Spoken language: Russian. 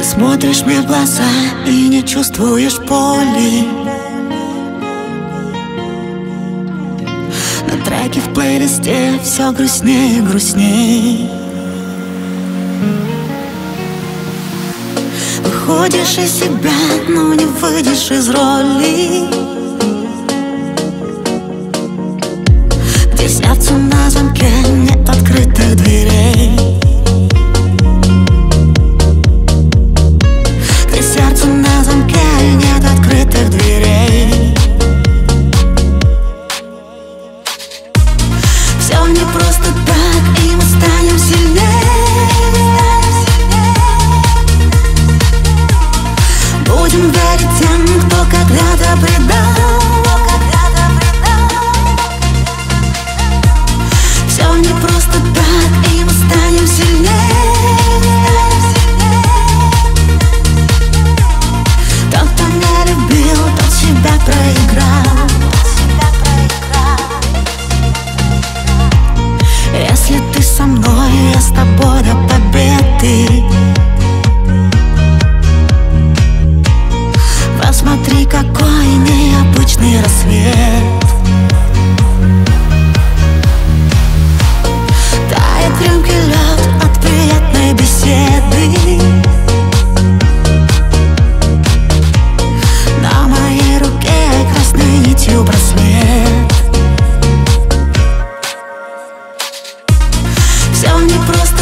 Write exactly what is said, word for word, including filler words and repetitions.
Ты смотришь мне в глаза и не чувствуешь боли. На треке в плейлисте все грустнее и грустнее. Выходишь из себя, но не выйдешь из роли, где сердцу на замке нет открытых дверей, где сердцу на замке нет открытых дверей. Все не просто так, и мы станем сильнее. Будем верить тем, кто когда-то предал. Все не просто так, и мы станем сильнее. Тот, кто не любил, тот себя проиграл. Если ты со мной, я с тобой до победы. Посмотри, какой необычный рассвет. Тает в рюмке лед от приятной беседы. На моей руке красной нитью браслет. Все не просто